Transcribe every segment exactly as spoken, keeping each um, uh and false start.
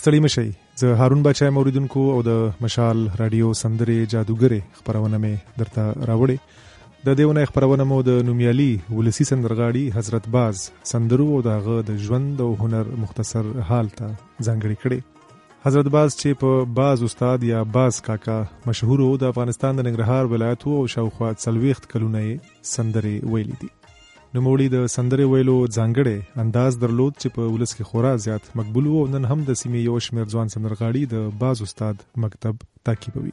ستړي مشئ. زه هارون بچای موریدونکو او د مشال رادیو سندرې جادوګرې خبرونه مې درته راوړې. د دیونه خبرونه مو د نومیالي ولسی سندرغاړي حضرت باز سندرو او دغه د ژوند او هنر مختصر حال ته ځانګړي کړي. حضرت باز چې په باز استاد یا باز کاکا مشهور او د افغانستان د ننګرهار ولایت او شاوخوا څلويخت کلونه سندرې ویلې دي. نوموړي د سندرې ویلو ځانګړي انداز درلود چې په ولس کې خورا زیات مقبول وو. نن هم د سیمې یو شمېر ځوان سندرغاړي د باز استاد مکتب تعقیبوي.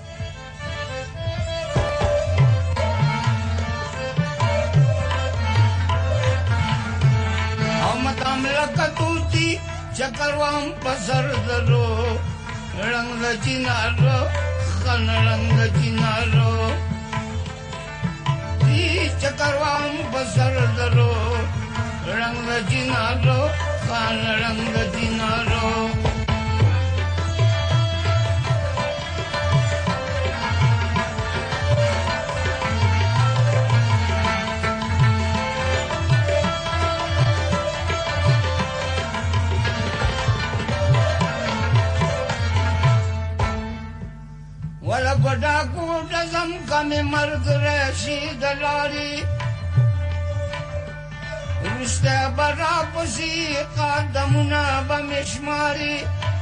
چکروام پسر درو رنگ چینارو خن رنگ چینارو دی چکروام پسر درو رنگ چینارو خن رنگ چینارو بڑا کو ڈزم کم مرگ ریشی دلاری رشتہ برا پسی قدمنا بمشماری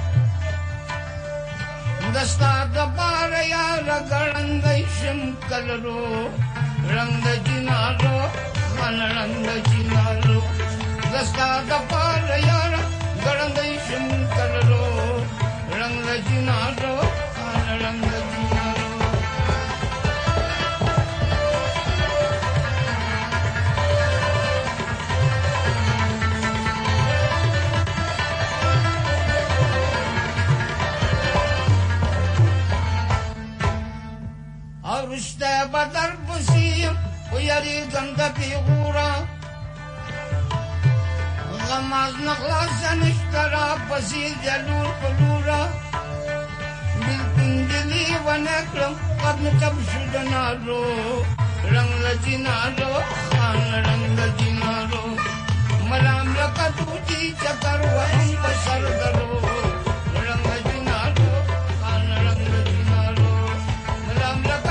دستا دبار یار گرنگی شم کلرو رنگ جنارو خان رنگ جنارو دستا دبار یار گرنگی شم کلرو رنگ جنارو خان رنگ رشتہ بدر بسیم و یری گند پیغورا غماز نخلاص نشترا پسی جلور پلورا بالپنجلی و نکرم قدم کب شدنارو رنگ جنارو خان رنگ جنارو مرام لکتوٹی چکر و ہم بسر درو رنگ جنارو خان رنگ جنارو مرام لکتوٹی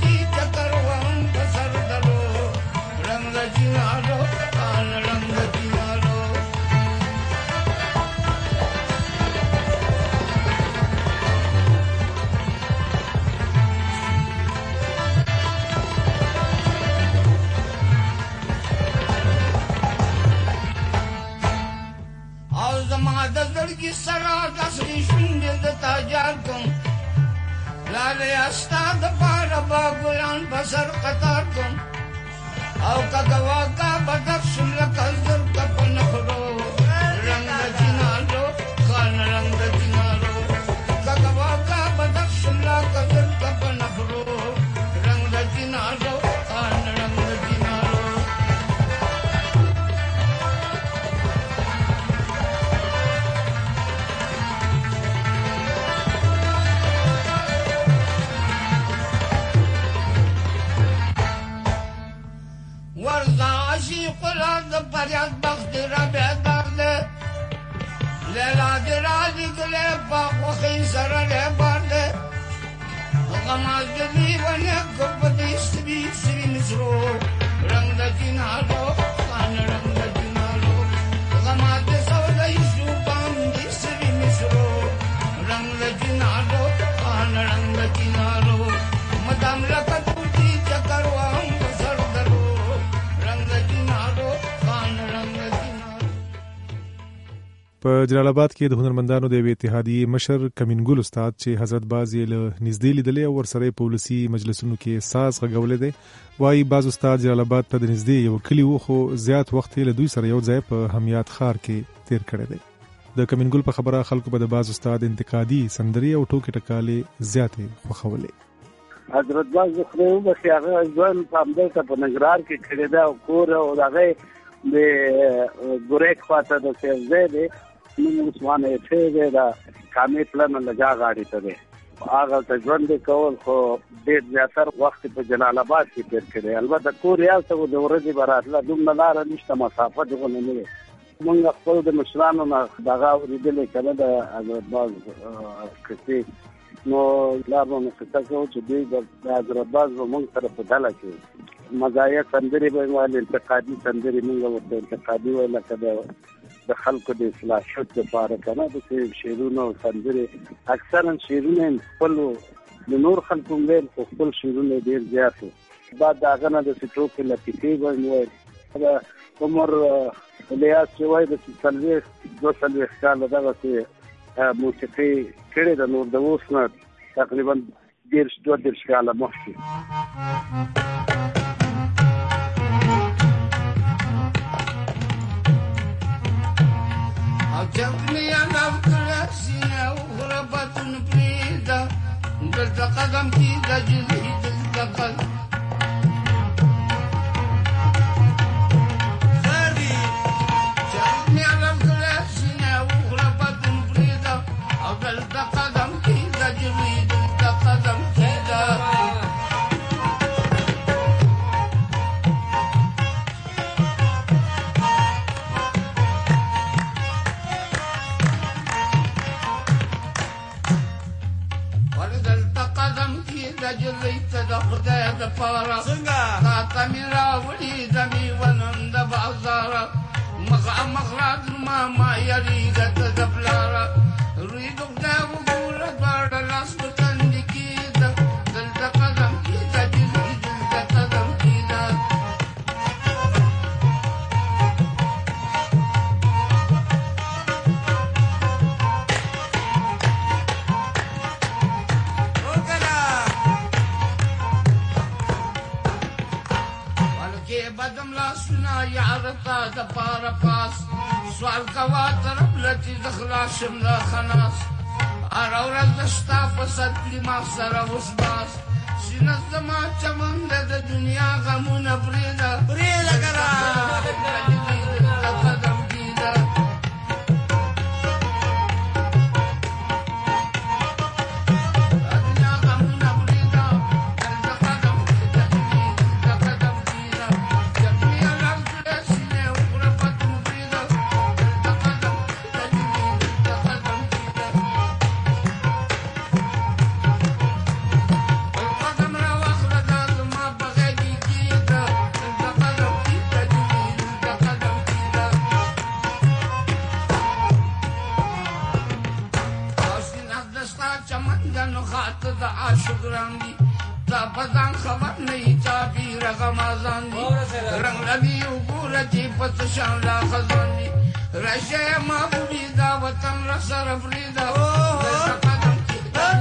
جنارو خان رنگ جنارو او زما د زړګي سره داسې شونډې د تاجار کوم لاله استاد بار باګلان بسر قطار کوم او کګوا کا بدر شمل کزر کپ نخرو رنگ جنارو خان رنگ جنارو کګوا کا بدر شمل کزر کپ نخرو رنگ جنارو خان رنگ جنارو ورزاشی قلاد پریاد بخت ربع دارده لیلا درازی گلے باق و خیسر لے بارده غماز دلی ونه گربتی سبی سبی مصرو رنگ دا جنارو خان رنگ دا جنارو غماز سودای شوبان دی سبی مصرو رنگ دا جنارو خان رنگ دا جنارو مدام لکتوٹی چکر وام بسر درو په جلال آباد کې د هنرمندانو د اتحادیې مشر کمینګل استاد چې حضرت باز یې له نږدې لیدلې او ورسره په ولسی مجلسونو کې ساز غږولې دی. وایي باز استاد جلال آباد ته د نږدې یو کلی و خو زیات وخت یې له دوی سره یو ځای په همیات ښار کې تیر کړی دی. د کمینګل په خبره خلکو به د باز استاد انتقادي سندري او ټوکې ټکالې زیاتې خوښولې. حضرت باز خو به هغه ځوان په همدې ته په ننګرهار کې کړی دا کور او هغه د ګوریک خاطر د سیزه دی نو عثمانه چې دا کامې پلان لګا غاړي ته دی هغه ته ژوند کول خو ډېر زیاتره وخت په جلال آباد کې تیر کړی. البته کور یې څه د ورځې براتله دومره لاره نشته مسافه دغه نه وي موږ خپل د مشرانو نه دغه ورېدلې کنه د حضرتباز کسي نو لارو نه څه کوو چې دوی د حضرتباز موږ سره په ډله کې مزایا سندري به وایي انتقادي سندري موږ ورته انتقادي وایي لکه د خلکو د اصلاح شوت لپاره کنه د شعرونو سندري اکثرا شعرونه خپل د نور خلکو ویل خپل شعرونه ډیر زیات بعد داغه نه د سټو کې لطیفه وایي دا عمر الیاس چې وایي د سلوي دوه سلوي کال دغه چې موسیقي کړي د نور د اوس نه تقریبا ډیر دوه ډیر کال مخکې جبني أنا بكراسينا وغربة بريدة قلت قدم كيدا جديد التقل خالي جبني أنا بكراسينا وغربة بريدة قلت قدم كيدا جديد التقدم كيدا جليت دخدا دفارا خاتمرا وليد بي ونند بازارا مغا مغراد ما ما يريد تدبلارا ريد دا وقول بار لاس بتندكي دا دل قدم كيدا جليد قدم كيدا بدم لا سنا يعرفها دبارة باس سؤال كواتر بلتي دخلا شملا خناس أراورا دشتا فسد لما سرا وسباس سينا الزمان چمن دا دنيا غمونا بريدا بريدا كرا قدم جيدا شکران دی تا پزان خبر نہیں چاپی رغمازان دی رنگ لگی اوپورا چی پتشان لا خزان دی رشے محبوبی دا وطن رسر فریدا قدم کی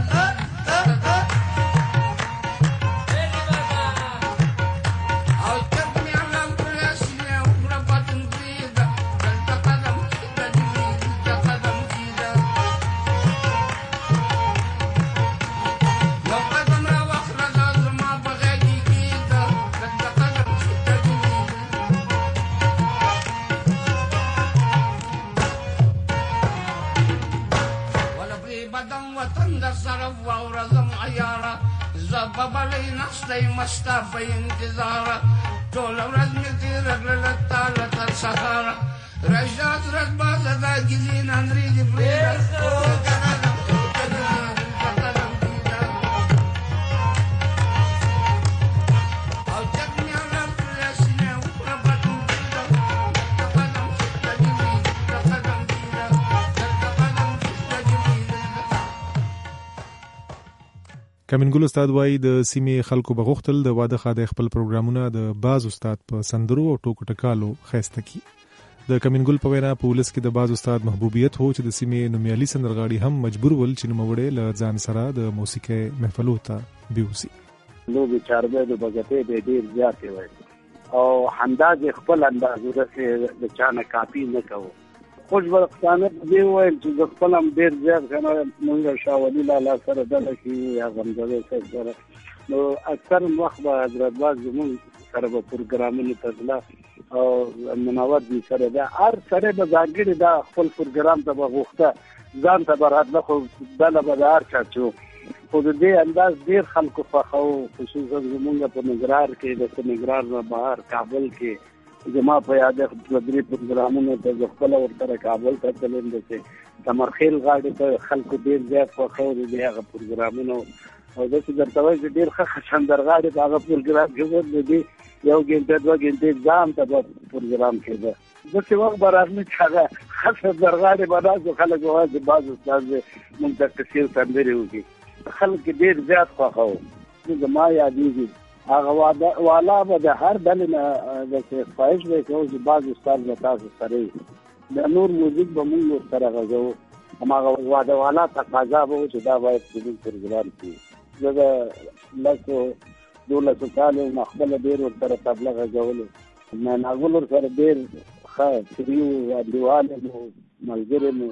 ببلي نشتي مستا في انتظارة طول ورد مثير للطالة السهارة رجعت ركبات ذا جزين نريد فريدة کمنګل استاد وای د سیمې خلکو بغختل د واده خاده خپل پروګرامونه د باز استاد په سندرو او ټوک ټکالو خسته کی د کمنګل په وینا په ولس کې د باز استاد محبوبیت هو چې د سیمې نومیالي سندرغاړي هم مجبور ول چې نوموړي ل ځان سره د موسیقي محفلو ته بیوسی نو به چاربه د بغته د ډیر زیات وي او انداز خپل انداز ورته د چانه کاپی نه کوو خوشبختانه دی وایي چې خپل هم ډیر زیات کنه مونږ شاولي لاله سره دله کې یا غمزه سره نو اکثر وخت به حضرت باز زموږ سره په پروګرامونو تدلا او منور دي سره دا هر سره به ځانګړي دا خپل پروګرام ته بغوخته ځان ته براتله خو دله به هر چا چو خو دې انداز ډیر خلکو فخو خصوصا زموږ په نګرار کې د نګرار نه بهر کابل کې زما په یاد د درې پروګرامونو ته خپل ورته کابل ته تلم د تمرخیل غاړې ته خلکو ډیر زیات خوښ دي هغه پروګرامونه او د څه درته وایي ډیر ښه سندرغاړي په هغه پروګرام کې دي یو ګنټه دوه ګنټې ځام ته پروګرام کېده د څه وخت برابر چې هغه خاصه درغاړي باندې خلک وایي بعض استاد مونږ ته کثیر سندري وکي خلک ډیر زیات خوښ وو زما یادېږي هغه واده والا به د هر ډلې نه د خواهش وکړو چې بعض استاد به تاسو سره د نور موزیک به مونږ سره غږو هماغه واده والا تقاضا به چې دا باید په پروګرام کې زه د لکو دولسو کالو نه خپله ډېر ورسره طبله غږولې نه ناګل ورسره ډېر ښه تریو انډیوال مو ملګري مو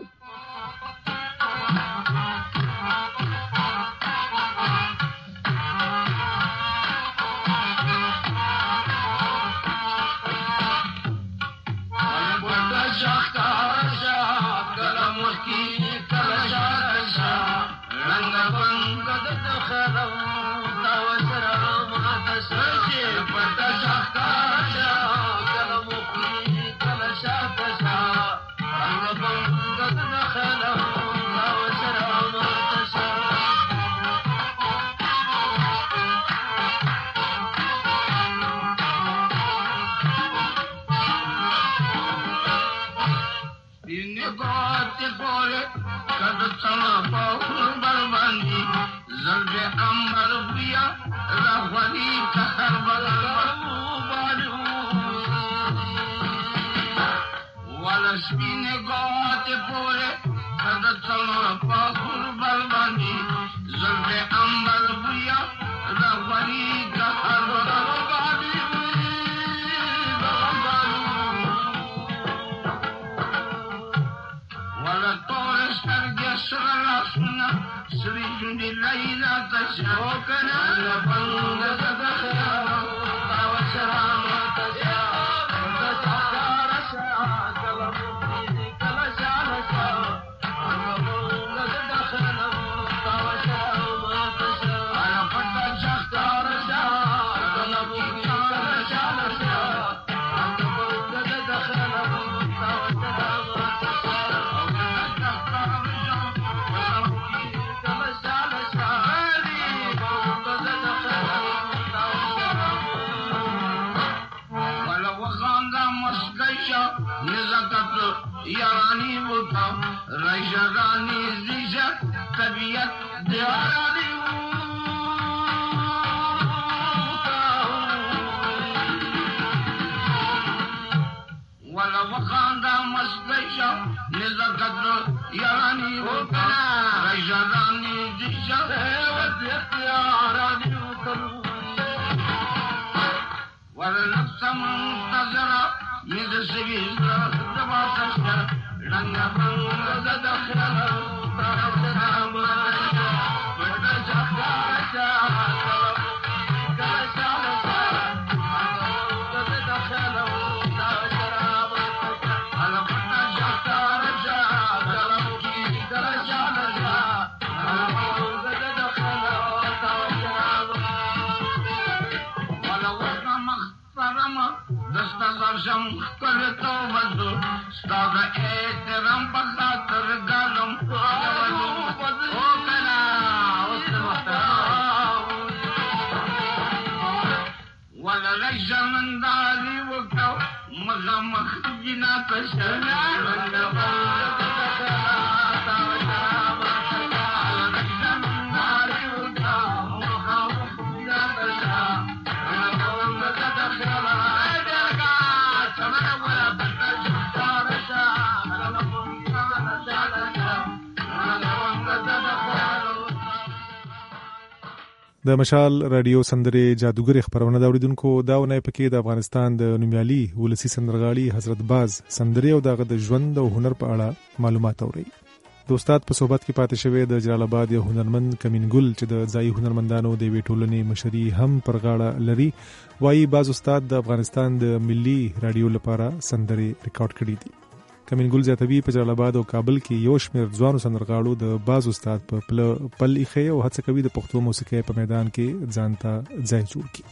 د مشال رادیو سندرې جادوګر خبرونه دا اوریدونکو دا ونه پکې د افغانستان د نومیالي ولسی سندرغاړي حضرت باز سندرې او دغه د ژوند او هنر په اړه معلومات اوري. د استاد په صحبت کې پاتې شوی د جلال آباد یو هنرمند کمین ګل چې د ځای هنرمندانو د وی ټولنې مشري هم پر غاړه لري وایي باز استاد د افغانستان د ملي رادیو لپاره سندرې ریکارډ کړي دي. کمین ګل زیاتوي په جلال آباد او کابل کې یو شمېر ځوانو سندرغاړو د باز استاد په پل ایښی او هڅه کوي د پښتو موسیقۍ په میدان کې ځان ته ځای جوړ کړي.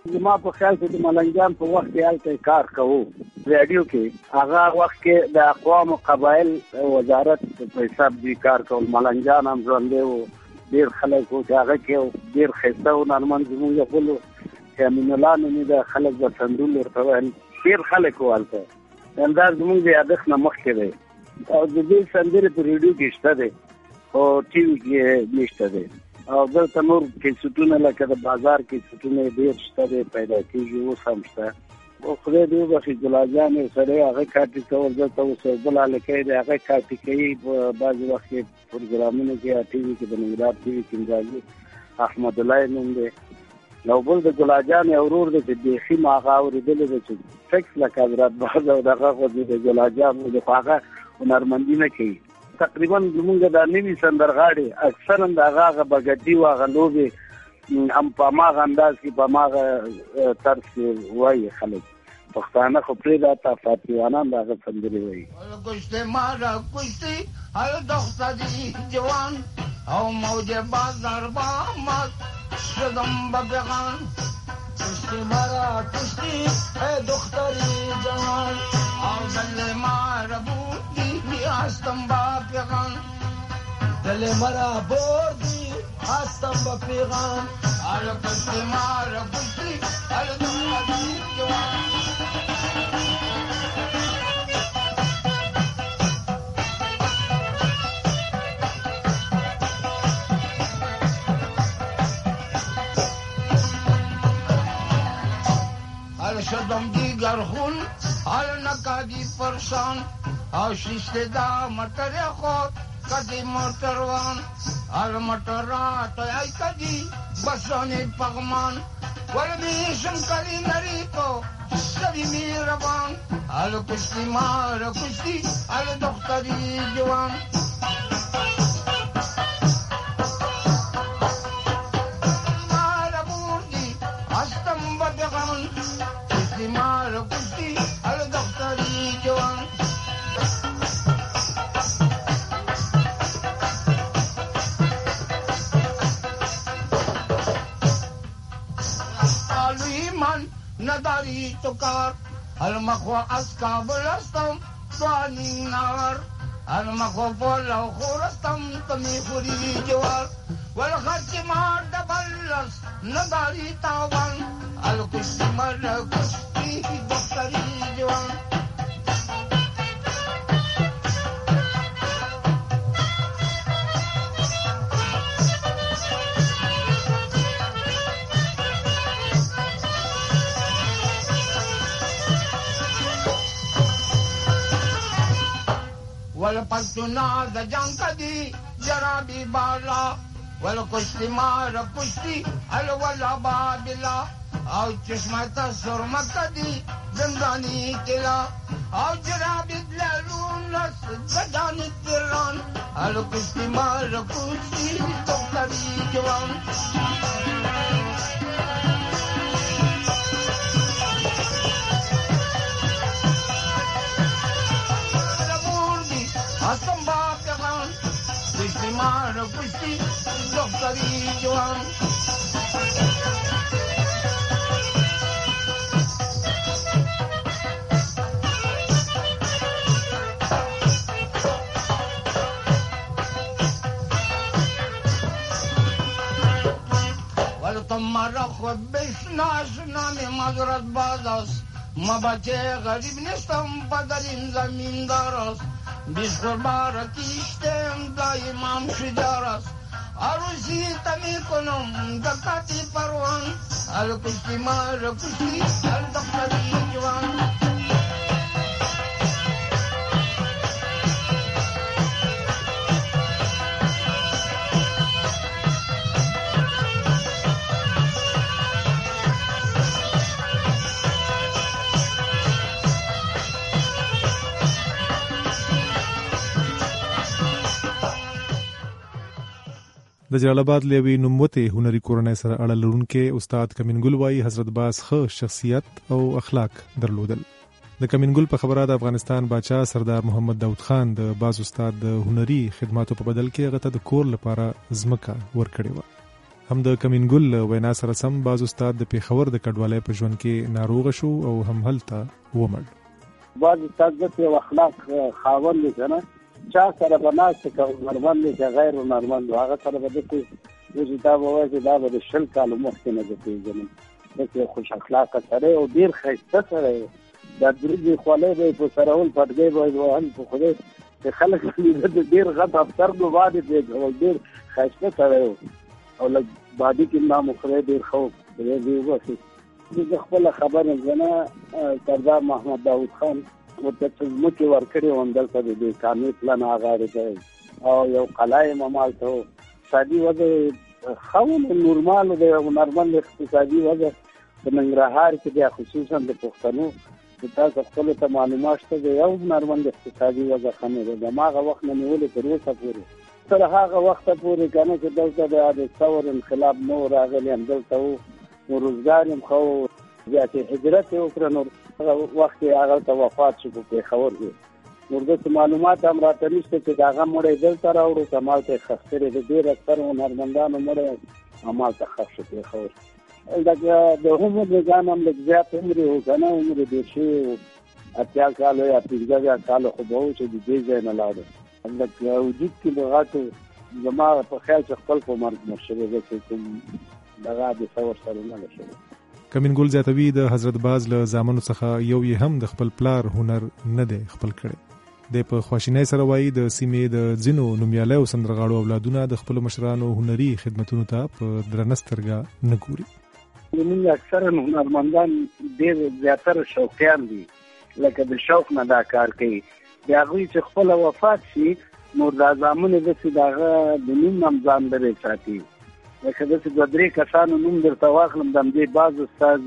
زما په خیال کې د ملنګان په وخت کې هلته کار کوو رادیو کې هغه وخت کې د اقوام قبایل وزارت په حساب دی کار کول ملنګان هم ژوندي وو ډېر خلک وو چې هغه کې ډېر ښایسته و نارمن زموږ خپلو چې امین الله نومې د خلک به سندول ورته ویل ډېر خلک وو هلته همدا زموږ د یادښت نه مخکې دی او د دې سندرې په ریډیو کې شته دی او ټي وي کې نشته دی او دلته نور کیسټونه لکه د بازار کیسټونه ډېر شته دی پیدا کېږي اوس هم شته او خدای دې وبخښي ګلاب جان یو سړی هغه کاټي کول دلته اوس بل هلکی دی هغه کاټي کوي په بعضې وخت کې پروګرامونو کې ټي وي کې د ننګرهار ټي وي کې راځي احمد الله نوم دی نو بل د ګلاب جان یو ورور دی چې بیخي ما هغه اورېدلی دی چې فکس لکه حضرت باز او دغه خو د ګلاب جان د هغه هنرمندي نه کوي تقریبا زمونږ د نوي سندرغاړي اکثرا د هغه هغه بګټي و هغه لوبې هم په هماغه انداز کې په هماغه طرز کې وایي خلک پښتانه خو پرېږده تا فاتحوانان د هغه سندرې وایي کشتې ماره کشتي هر دخته دي جوان او موج بازار با مات شدم به پیغان کشتې ماره کشتي ای دختري جوان او دل ماره بودی هستم با پیغان دل مرا بردی هستم با پیغان آل کشتی مارا کشتی آل دختی جوان آل شدم دیگر خون آل نکادی پرسان او شیشته دا مطر خود کدی مرتروان آل مطر را تایی کدی بسانی پغمان ولمیشم کلی نری کو سری میربان آل کشتی مار کشتی آل دختری جوان مار بوردی هستم بدغان کشتی مار کشتی آل دختری جوان نداری تو کار المخوا از کابل استم سوانی نار المخوا پولا خورستم تمی خوری جوار والخرچ مار دبلس نداری تاوان الکشتی مر کشتی دختری جوان ول پښتونا د جنگ کدي جرابي بالا ول کشتي مار کشتي ال ولا بابلا او چشمه سرمه کدي زنداني کلا او جرابي دلونس زداني تران ال کشتي مار کشتي دختري جوان هستم با پیغان کشتی مار کشتی دختری جوان ولتم مرا خود بشناس نامی مزرد بازاست ما بچه غریب نیستم پدرین زمیندار است بیش قربار کشتم دایمم شجار است عروسی تمی کنم دکاتی پروان ال کشتی مار کشتی ال دختری جوان د جلال آباد لوی نوموته هنري کورنۍ سره اړه لرونکي استاد کمینګل وايي حضرت باز خو شخصیت او اخلاق درلودل. د کمینګل په خبره د افغانستان باچا سردار محمد داود خان د باز استاد د هنري خدماتو په بدل کې هغه ته د کور لپاره ځمکه ورکړې و. هم د کمینګل وینا سره سم باز استاد د پیښور د کډوالۍ په ژوند کې ناروغ شو او هم هلته ومړ. باز استاد د اخلاق خاوند دی کنه، چا سره بناست کوي نورمال دی غیر نورمال هغه سره به د دې دا وایي چې دا به شل کال مخکې نه دی ځنه د خوش اخلاق سره او ډیر ښایسته سره دا درې خولې به په سره ول پټګي به وهل په خوده چې خلک دې ډیر غټ افسر نو باندې دی او ډیر ښایسته سره او لږ باندې کې نام خو ډیر خو دې دی واسي د خپل خبره زنه سردار محمد داوود خان ورته مکه ورکړي وندل ته د قانوني پلان هغه او یو قلای ممال ته اقتصادي وضع خاون نورمال دی او نورمال اقتصادي وضع د ننګرهار کې د خصوصا د پښتنو د تاسو خپل ته معلومات ته یو نورمال اقتصادي وضع خنه ده د ماغه وخت نه نیولې تر اوسه پورې تر هغه وخت پورې کنه چې دلته د ثور انقلاب نو راغلی هم دلته او روزګار هم خو ځکه هجرت وکړ نو وخت هغه ته وفات شو په پیښور کې نور د معلومات هم راته نشته چې هغه مړی دلته راوړو کمال ته خسته د ډیر اکثر هنرمندانو مړی عمل ته خسته پیښور دا د هم د ځانم د زیات عمر او کنه عمر د شي اتیا کال یا پیګا کال خو به چې د دې ځای نه لاړ دا وجود کې بغاته زما په خیال چې خپل په مرګ مرشد ده چې دغه د ثور سره نه لشي. کمینګل زیاتوی د حضرت باز له زامنو څخه یو یې هم د خپل پلار هنر نه دی خپل کړي د په خواشینۍ سره وایي د سیمې د ځینو نومیالي او سندرغاړو اولادونه د خپل مشرانو هنري خدمتونو ته په درنه سترګه نه ګوري. موږ اکثره هنرمندان ډېر زیاتره شوقیان دي لکه د شوق نه دا کار کوي د هغوی چې خپل وفات شي نور دا زامنې داسې د هغه د نوم هم ځان لرې ساتي لکه داسې دوه درې کسانو نوم درته واخلم د همدې باز استاد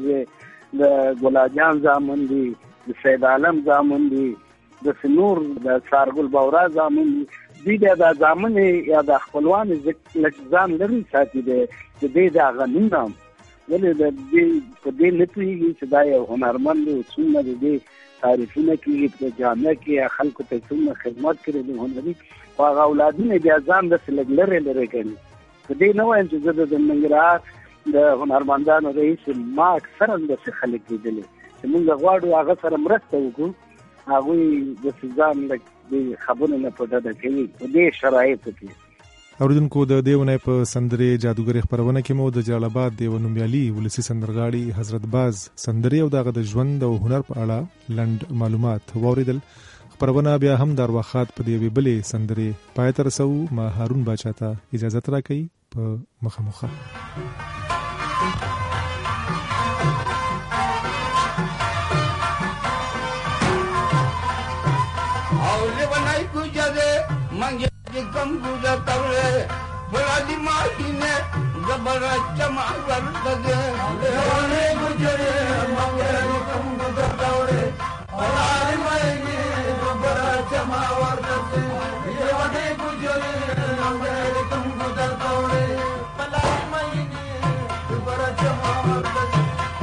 د ګلاجان زامن دي د سید عالم زامن دي داسې نور د سارګل بورا زامن دي دوی بیا دا زامنې یا د خپلوان لږ ځان لرې ساتي دی د دې د هغه نوم هم ولې د دې په دې نه پوهېږي چې دا یو هنرمند دی څومره د دې تعریفونه کېږي په جامعه کې خلکو ته څومره خدمت کړی دی هنري خو هغه اولادونه بیا ځان داسې لږ لرې لرې کوي په دې نه وایم چې زه د ننګرهار د هنرمندانو رئیس ما اکثرا داسې خلک لیدلي چې موږ غواړو هغه سره مرسته وکړو هغوی داسې ځان لږ د خبرو نه په ډډه کوي په دې شرایطو کې. اوریدونکو د دې ونې په سندرې جادوګرې خپرونه کې مو د جلال آباد د یو نومیالي ولسي سندرغاړي حضرت باز سندرې او دغه د ژوند او هنر په اړه لنډ معلومات واوریدل. خپرونه بیا هم د ارواښاد په دې بلې سندرې پای ته رسوو. ما هارون باچا ته اجازه راکوي په مخه مخه. कम गुजरतवरे बड़ी माही ने जबरदस्त मार दे लेने गुजरे मंगे कम गुजरतवरे बड़ी माही जबरदस्त मार दे लेने गुजरे मंगे कम गुजरतवरे बड़ी माही जबरदस्त मार दे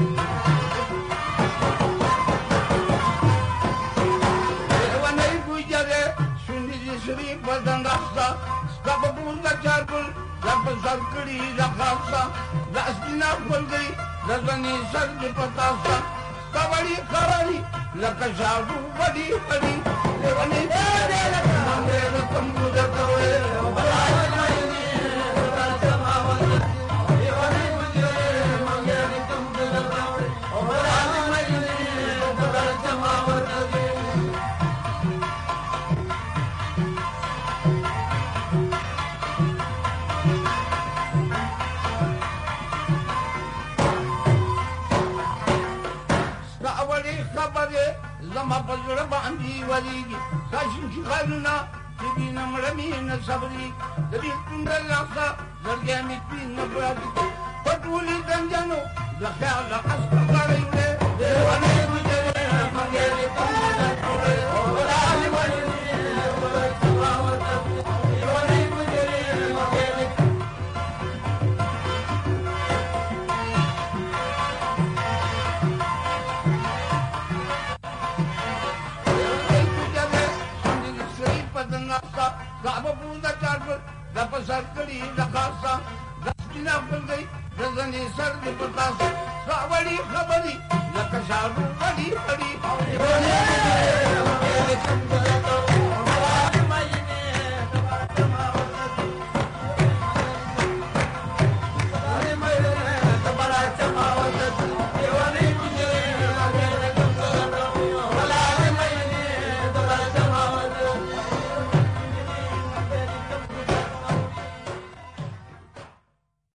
लेने गुजरे सुनी श्री बदन Gaba bunda charkul, gaba sarkari rakasa, lasdina kulgay, lasani sardi patasa, kabadi karali, lakashadu badi badi, levani bade laka, mande rakam kuda kawe, balai mayni, rakama wali, levani bujre, mande rakam kuda kawe, balai mayni, rakama wali. زما پزړه باندې وليږي کاشن چې خلنا دې نمړمې نه صبري دې څنګه لاخه زرګې مې پین برادي پټولي دنجانو د خیال اسپغړې دې ونه ګوجره مګې دې کومه ټوله اورالي ولې دې ونه ګوجره مګې Gaba bunda charkul, gaba sarkari rakasa, lasdina kulgay. ځنې سر دې په تاسو راوړي خبرې لکه شاړو وړي وړي